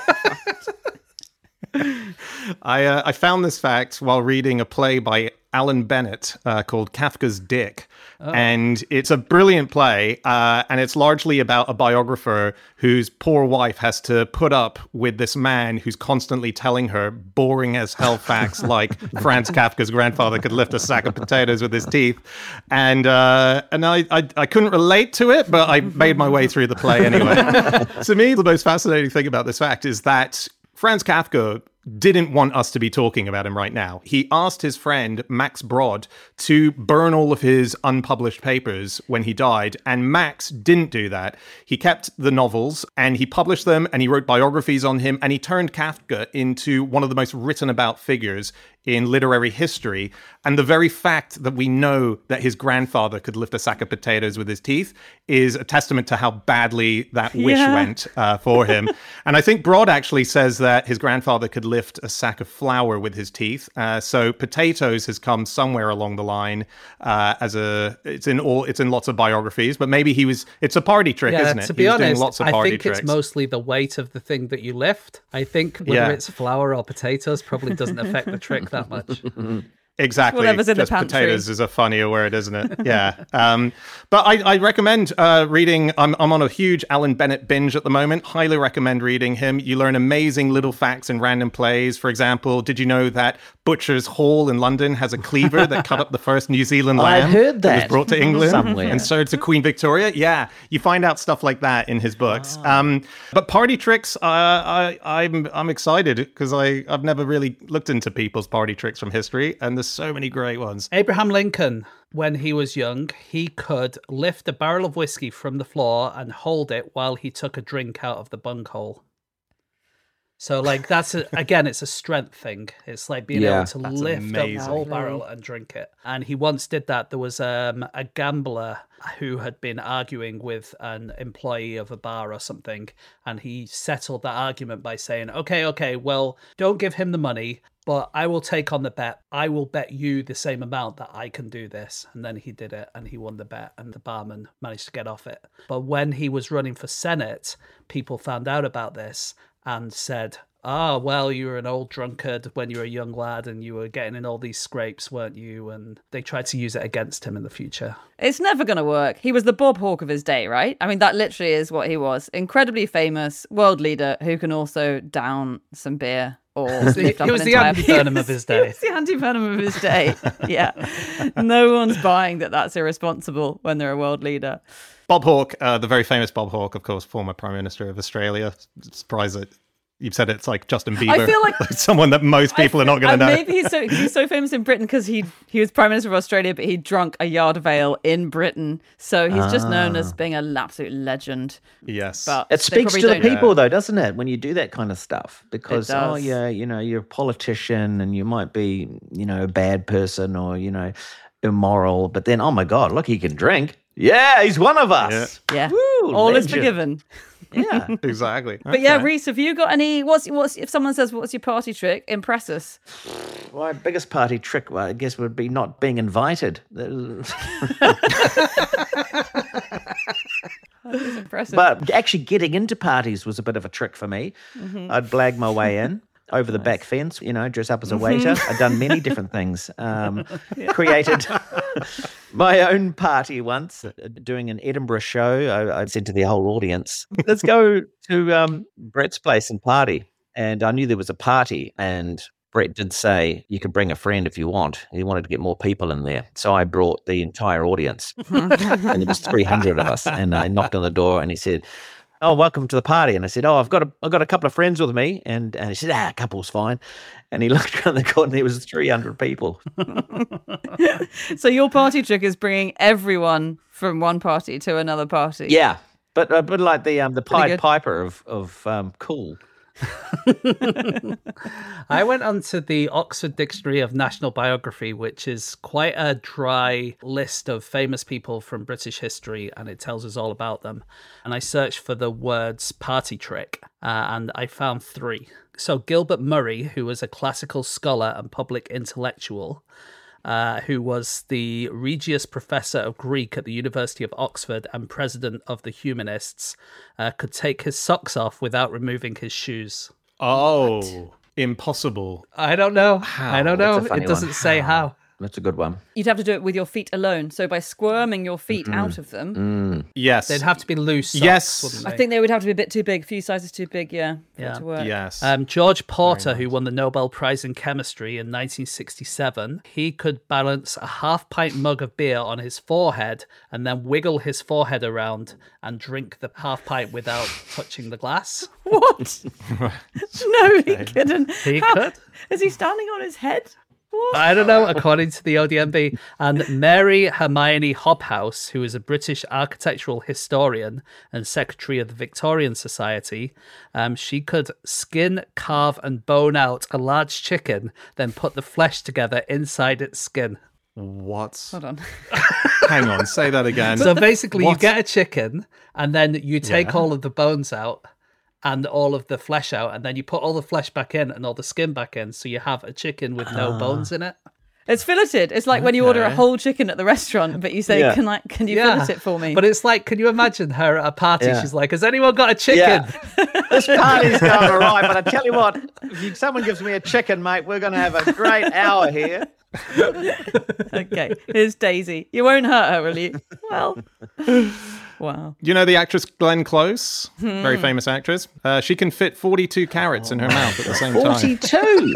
I uh, I found this fact while reading a play by Alan Bennett uh, called Kafka's Dick. Oh. And it's a brilliant play, uh, and it's largely about a biographer whose poor wife has to put up with this man who's constantly telling her boring as hell facts like Franz Kafka's grandfather could lift a sack of potatoes with his teeth. And uh, and I, I, I couldn't relate to it, but I made my way through the play anyway. To me, the most fascinating thing about this fact is that Franz Kafka didn't want us to be talking about him right now. He asked his friend Max Brod to burn all of his unpublished papers when he died, and Max didn't do that. He kept the novels and he published them and he wrote biographies on him, and he turned Kafka into one of the most written about figures in literary history. And the very fact that we know that his grandfather could lift a sack of potatoes with his teeth is a testament to how badly that wish Yeah. went uh, for him. And I think Brod actually says that his grandfather could lift a sack of flour with his teeth. Uh, so potatoes has come somewhere along the line uh, as a, it's in all, it's in lots of biographies, but maybe he was, it's a party trick, Yeah, isn't it? to He be was doing honest, lots of I party think tricks. it's mostly the weight of the thing that you lift. I think whether Yeah. it's flour or potatoes probably doesn't affect the trick that much. Exactly. Whatever's in the Just pantry. potatoes is a funnier word, isn't it? Yeah. Um, but I, I recommend uh, reading. I'm, I'm on a huge Alan Bennett binge at the moment. Highly recommend reading him. You learn amazing little facts in random plays. For example, did you know that Butcher's Hall in London has a cleaver that cut up the first New Zealand I lamb? heard was that brought to England somewhere. and served to Queen Victoria. Yeah, you find out stuff like that in his books. Um, but party tricks, uh, I, I'm I'm excited because I I've never really looked into people's party tricks from history, and there's so many great ones. Abraham Lincoln, when he was young, he could lift a barrel of whiskey from the floor and hold it while he took a drink out of the bunghole. So, like, that's, a, again, it's a strength thing. It's like being Yeah, able to that's lift amazing. a whole barrel and drink it. And he once did that. There was um, a gambler who had been arguing with an employee of a bar or something. And he settled that argument by saying, okay, okay, well, don't give him the money, but I will take on the bet. I will bet you the same amount that I can do this. And then he did it and he won the bet and the barman managed to get off it. But when he was running for Senate, people found out about this and said, ah, well, you were an old drunkard when you were a young lad and you were getting in all these scrapes, weren't you? And they tried to use it against him in the future. It's never going to work. He was the Bob Hawke of his day, right? I mean, that literally is what he was. Incredibly famous world leader who can also down some beer or He, lift up he was an the entire- Andy Burnham of his He day. was the anti-venom of his day. Yeah. No one's buying that that's irresponsible when they're a world leader. Bob Hawke, uh, the very famous Bob Hawke, of course, former Prime Minister of Australia. Surprised that you've said it's like Justin Bieber. I feel like- someone that most people I are not going and to know. Maybe he's so he's so famous in Britain because he he was Prime Minister of Australia, but he drunk a yard of ale in Britain. So he's just known as being an absolute legend. Yes. But It they speaks probably to the don't know. people, though, doesn't it, when you do that kind of stuff? Because, It oh, does. yeah, you know, you're a politician and you might be, you know, a bad person or, you know, immoral. But then, oh, my God, look, he can drink. Yeah, he's one of us. Yeah, Woo, all is legend. forgiven. Yeah. Exactly. But yeah, Reese, have you got any? What's what's if someone says what's your party trick? Impress us. My biggest party trick, well, I guess, would be not being invited. It's impressive. But actually getting into parties was a bit of a trick for me. Mm-hmm. I'd blag my way in over the back fence, you know, dress up as a waiter. I'd done many different things. Um, Created my own party once, uh, doing an Edinburgh show. I, I said to the whole audience, let's go to um, Brett's place and party. And I knew there was a party, and Brett did say you could bring a friend if you want. He wanted to get more people in there. So I brought the entire audience, and there was three hundred of us. And I knocked on the door, and he said, oh, welcome to the party. And I said, oh, I've got a, I've got a couple of friends with me. And, and he said, ah, a couple's fine. And he looked around the corner, and there was three hundred people. So your party trick is bringing everyone from one party to another party. Yeah, but uh, but like the um the Pretty Pied good. Piper of of um cool. I went onto the Oxford Dictionary of National Biography, which is quite a dry list of famous people from British history, and it tells us all about them. And I searched for the words party trick, uh, and I found three. So Gilbert Murray, who was a classical scholar and public intellectual, uh, who was the Regius Professor of Greek at the University of Oxford and President of the Humanists, uh, could take his socks off without removing his shoes. Oh, impossible. I don't know. I don't know. That's a funny It doesn't one. say how. That's a good one. You'd have to do it with your feet alone. So by squirming your feet Mm-hmm. out of them, Mm. Yes. They'd have to be loose socks, Yes. wouldn't I they? think they would have to be a bit too big, a few sizes too big, yeah, for Yeah. it to work. Yes. Um, George Porter, who won the Nobel Prize in Chemistry in nineteen sixty-seven, he could balance a half-pint mug of beer on his forehead and then wiggle his forehead around and drink the half-pint without touching the glass. What? No, he couldn't. He How- could. Is he standing on his head? What? I don't know, according to the O D M B. And Mary Hermione Hobhouse, who is a British architectural historian and secretary of the Victorian Society, um, she could skin, carve, and bone out a large chicken, then put the flesh together inside its skin. What? Hold on. Hang on, say that again. So basically, you What? get a chicken, and then you take Yeah. all of the bones out and all of the flesh out, and then you put all the flesh back in and all the skin back in, so you have a chicken with no bones in it. It's filleted. It's like when you order a Okay. whole chicken at the restaurant, but you say, Yeah. "Can I? Can you Yeah, fillet it for me?" But it's like, can you imagine her at a party? Yeah. She's like, has anyone got a chicken? Yeah. This party's going all right, but I tell you what, if you, someone gives me a chicken, mate, we're going to have a great hour here. Okay, here's Daisy. You won't hurt her, will you? Well, wow. You know the actress Glenn Close? Hmm. Very famous actress. Uh, she can fit forty-two carrots in her mouth at the same time. forty-two.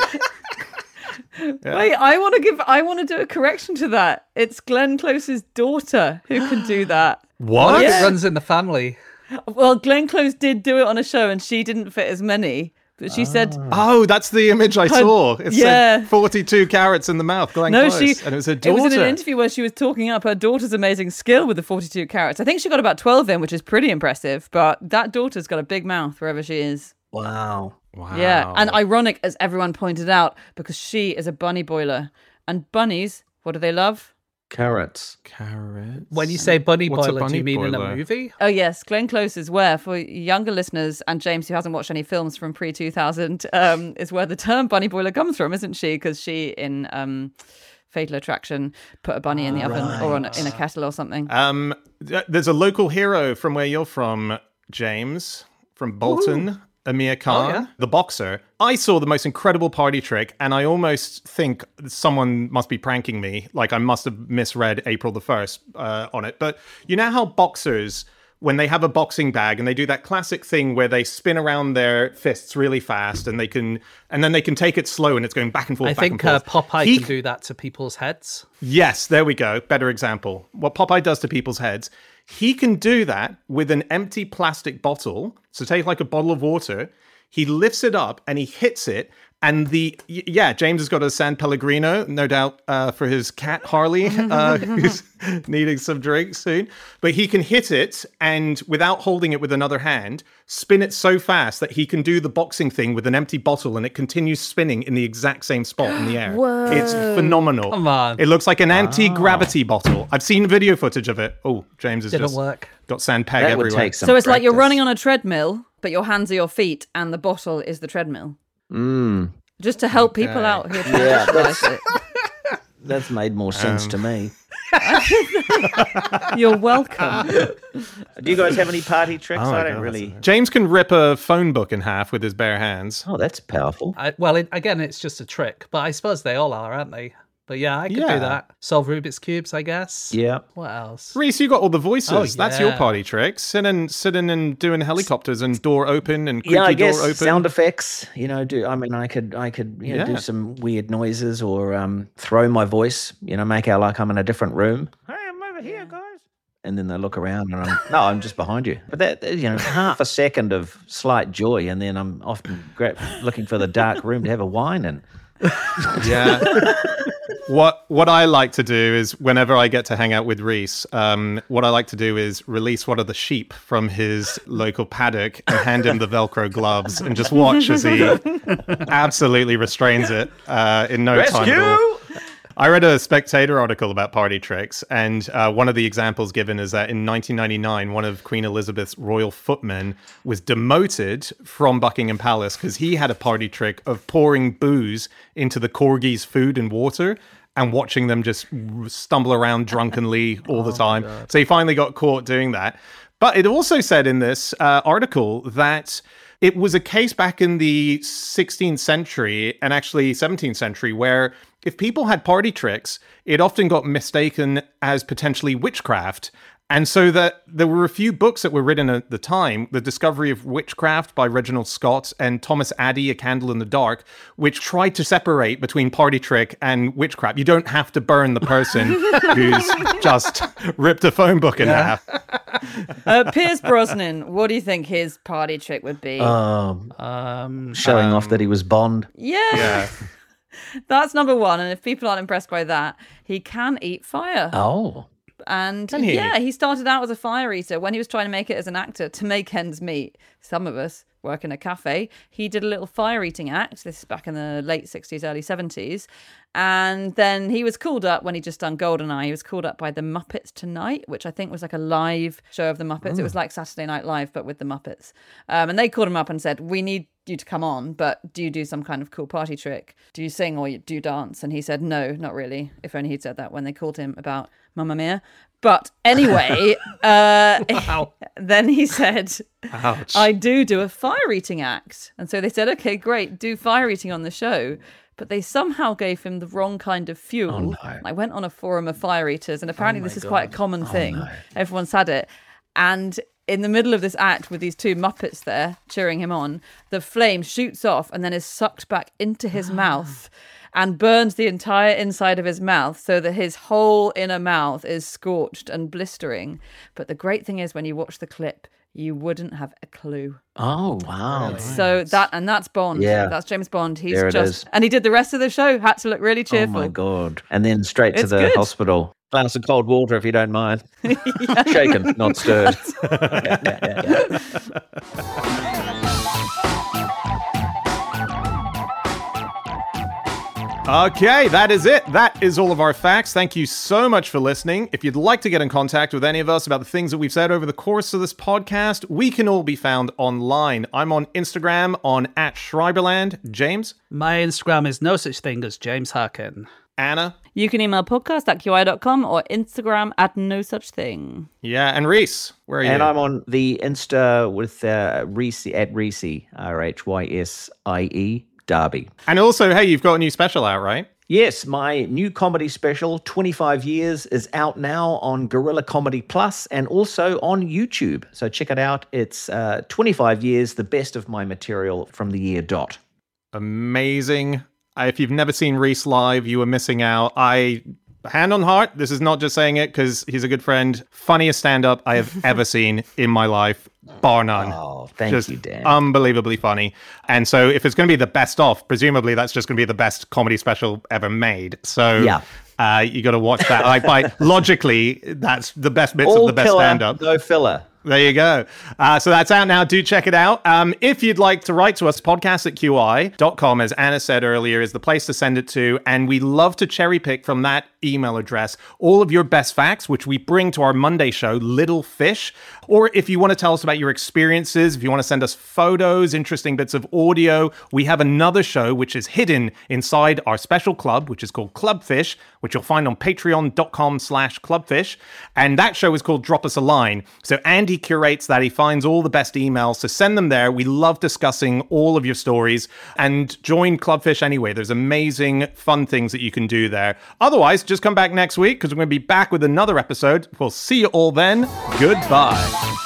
Wait, I want to give. I want to do a correction to that. It's Glenn Close's daughter who can do that. What? It Yeah. runs in the family. Well, Glenn Close did do it on a show, and she didn't fit as many. But she said, Oh, that's the image I saw. It yeah. said forty-two carrots in the mouth, Glenn "No, Close. she." And it was her It daughter. was in an interview where she was talking up her daughter's amazing skill with the forty-two carats. I think she got about twelve in, which is pretty impressive. But that daughter's got a big mouth wherever she is. Wow. Wow. Yeah, and ironic, as everyone pointed out, because she is a bunny boiler, and bunnies, what do they love? Carrots. Carrots. When you say bunny What's a boiler, do bunny you mean in boiler? a movie? Oh yes, Glenn Close is where, for younger listeners and James who hasn't watched any films from pre two thousand, um, is where the term bunny boiler comes from, isn't she? Because she in um, Fatal Attraction put a bunny in the oven or on, in a kettle or something. Um, th- there's a local hero from where you're from, James, from Bolton. Amir Khan, Oh, yeah. the boxer. I saw the most incredible party trick, and I almost think someone must be pranking me. Like I must have misread April the first uh, on it. But you know how boxers, when they have a boxing bag and they do that classic thing where they spin around their fists really fast, and they can, and then they can take it slow, and it's going back and forth. I back think and uh, forth. Popeye He- can do that to people's heads. Yes, there we go. Better example. What Popeye does to people's heads, he can do that with an empty plastic bottle. So take like a bottle of water, he lifts it up and he hits it. And the, y- yeah, James has got a San Pellegrino, no doubt, uh, for his cat Harley, uh, who's needing some drink soon. But he can hit it and without holding it with another hand, spin it so fast that he can do the boxing thing with an empty bottle and it continues spinning in the exact same spot in the air. Whoa. It's phenomenal. Come on. It looks like an anti-gravity bottle. I've seen video footage of it. Oh, James has Didn't just work. got sand peg That would everywhere. take some So it's like you're practice. running on a treadmill, but your hands are your feet, and the bottle is the treadmill. Mm, Just to help people Okay. out who are trying Yeah, to visualize it. that's made more sense to me. You're welcome. Do you guys have any party tricks? Oh my I don't God, really. that's- James can rip a phone book in half with his bare hands. Oh, that's powerful. I, well, it, again, it's just a trick, but I suppose they all are, aren't they? But yeah, I could Yeah. do that. Solve Rubik's Cubes, I guess. Yeah. What else? Reese, you got all the voices. Oh, That's your yeah. party trick. Sitting, sitting and doing helicopters and door open and creaky Yeah, I guess door open. sound effects. You know, do I mean I could I could you know, Yeah. do some weird noises or um, throw my voice. You know, make out like I'm in a different room. Hey, I'm over here, guys. And then they look around and I'm no, I'm just behind you. But that you know, half a second of slight joy, and then I'm often gra- looking for the dark room to have a wine in. Yeah. What what I like to do is whenever I get to hang out with Reese, um, what I like to do is release one of the sheep from his local paddock and hand him the Velcro gloves and just watch as he absolutely restrains it uh, in no time at all. I read a Spectator article about party tricks, and uh, one of the examples given is that in nineteen ninety-nine, one of Queen Elizabeth's royal footmen was demoted from Buckingham Palace because he had a party trick of pouring booze into the corgis' food and water and watching them just stumble around drunkenly all the time. So he finally got caught doing that. But it also said in this uh, article that it was a case back in the sixteenth century and actually seventeenth century where if people had party tricks, it often got mistaken as potentially witchcraft. And so that there were a few books that were written at the time, The Discovery of Witchcraft by Reginald Scott and Thomas Addy, A Candle in the Dark, which tried to separate between party trick and witchcraft. You don't have to burn the person who's just ripped a phone book in half. Uh, Pierce Brosnan, what do you think his party trick would be? Um, Um, showing off that he was Bond. yeah. Yeah. That's number one. And if people aren't impressed by that, he can eat fire. Oh. And Can he? yeah, he started out as a fire eater when he was trying to make it as an actor to make ends meet. Some of us work in a cafe. He did a little fire eating act. This is back in the late sixties, early seventies. And then he was called up when he just done Goldeneye. He was called up by the Muppets Tonight, which I think was like a live show of the Muppets. It was like Saturday Night Live, but with the Muppets. Um, and they called him up and said, we need you to come on, but do you do some kind of cool party trick? Do you sing or you do you dance? And he said, no, not really. If only he'd said that when they called him about Mamma Mia. But anyway, uh, Wow. then he said, Ouch. I do do a fire eating act. And so they said, okay, great, do fire eating on the show. But they somehow gave him the wrong kind of fuel. Oh, no. I went on a forum of fire eaters, and apparently Oh, this my is quite a God. common thing. no. Everyone's had it. And in the middle of this act with these two Muppets there cheering him on, the flame shoots off and then is sucked back into his mouth and burns the entire inside of his mouth so that his whole inner mouth is scorched and blistering. But the great thing is when you watch the clip, you wouldn't have a clue. Oh, wow. So that, and that's Bond. Yeah. That's James Bond. He's There it just, is. and he did the rest of the show, had to look really Oh, cheerful. my God. And then straight to It's the good. hospital. Glass of cold water, if you don't mind. Shaken, not stirred. Yeah, yeah, yeah, yeah. Okay, that is it. That is all of our facts. Thank you so much for listening. If you'd like to get in contact with any of us about the things that we've said over the course of this podcast, we can all be found online. I'm on Instagram on at Schreiberland. James, My Instagram is no such thing as James Harkin. Anna, You can email podcast at Q I dot com or Instagram at no such thing. yeah, and Reese. Where are you? And I'm on the Insta with uh, Reese at Reese, R H Y S I E, Derby. And also, hey, you've got a new special out, right? Yes, my new comedy special, twenty-five years, is out now on Gorilla Comedy Plus and also on YouTube. So check it out. It's uh, twenty-five years, the best of my material from the year dot. Amazing. Uh, If you've never seen Reese live, you are missing out. I, hand on heart, this is not just saying it because he's a good friend. Funniest stand-up I have ever seen in my life, bar none. Oh, thank Just you, Dan. unbelievably funny. And so if it's going to be the best of, presumably that's just going to be the best comedy special ever made. So Yeah. uh, you got to watch that. Like by logically, that's the best bits All of the best killer, stand-up. no filler. There you go. Uh, so that's out now. Do check it out. Um, if you'd like to write to us, podcast at Q I dot com, as Anna said earlier, is the place to send it to. And we love to cherry pick from that email address all of your best facts, which we bring to our Monday show, Little Fish. Or if you want to tell us about your experiences, if you want to send us photos, interesting bits of audio, we have another show which is hidden inside our special club, which is called Clubfish, which you'll find on patreon.com slash clubfish. And that show is called Drop Us a Line. So Andy curates that. He finds all the best emails. So send them there. We love discussing all of your stories. And join Clubfish anyway. There's amazing, fun things that you can do there. Otherwise, just come back next week because we're going to be back with another episode. We'll see you all then. Goodbye.